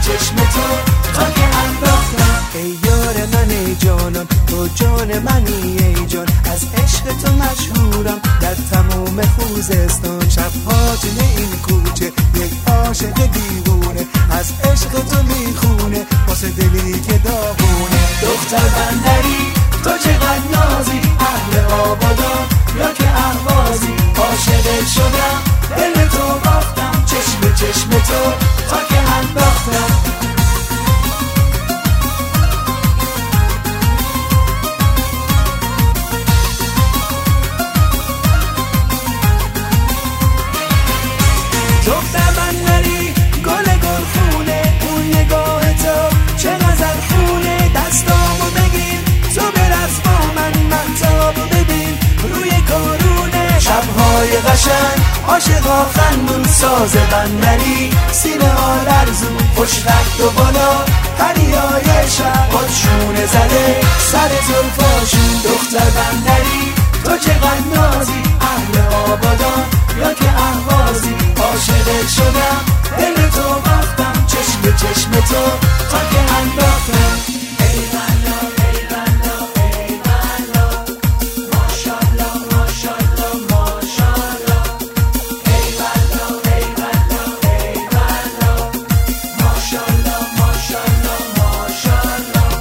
چشم تو تا که انداختم. ای یار من ای جانان تو جان منی ای جان، از عشق تو مشهورم در تمام خوزستان. شبها توی این کوچه یک عاشق دیوونه از عشق تو میخونه واسه دلی که داغونه. دختر بندری تو چقدر نازی، اهل آبادان یا که اهوازی، عاشقت شدم دل تو باختم، چشم چشم تو تا که انداختم. دختر بندری گل گلخونه اون نگاه تو چه غزل خونه، دستامو بگیر تو برس با من مهتابو ببین روی کارونه. شبهای قشنگ عاشقا خندون ساز بندری، سینه ها لرزون خوشخط و بالا هریای شب خودشونه زده سر زلفاشون. دختر بندری تو چقدر نازی، اهل آبادان یا که اهوازی، عاشقت شدم دل تو باختم، چشم چشم تو تا که انداختم. ای بلا ای بلا ای بلا ماشالله ماشالله ماشالله. ای بلا ای بلا ای بلا ماشالله ماشالله ماشالله.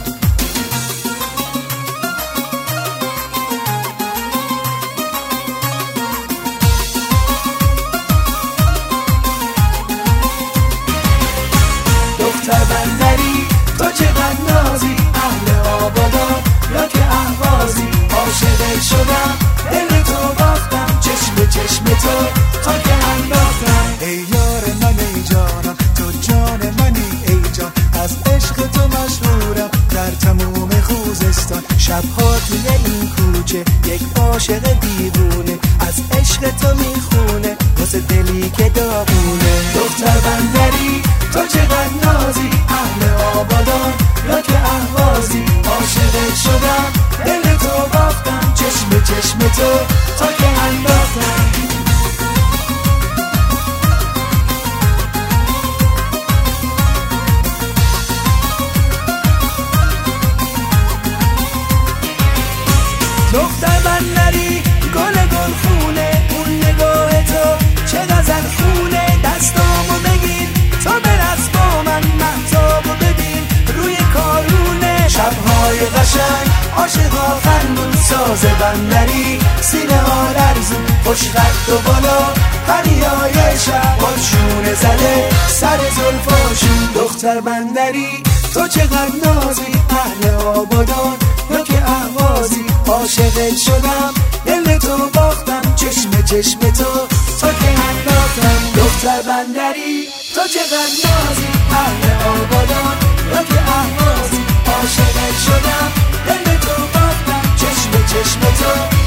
دختر بندری تو چقدر نازی، اهل آبادان یا که اهوازی، عاشقت شدم دل تو باختم، چشم چشم تو تا که انداختم. ای یار من ای جانم تو جان منی ای جان، از عشق تو مشهورم در تموم خوزستان. شبها توی این کوچه یک عاشق دیوونه از عشق تو میخونه واسه دلی که داغونه. دختر بندری تو چقدر نازی، اهل آبادان یا که اهوازی، عاشقت شدم دل تو باختم، چشم چشم تو تا که انداختم. دختر بندری گل گلخونه اون نگاه تو چه غزل خونه، دستامو بگیر تو برس با من مهتابو ببین روی کارونه. شبهای قشنگ عاشقا خندون ساز بندری، سینه ها لرزون خوشخط و بالا هریای شب خودشونه زده سر زلفاشون. دختر بندری تو چقدر نازی، اهل آبادان یا که اهوازی، عاشقت شدم دل تو باختم، چشم چشم تو تا که انداختم. دختر بندری تو چقدر نازی، اهل آبادان یا که اهوازی، عاشقت شدم دل تو باختم، چشم چشم تو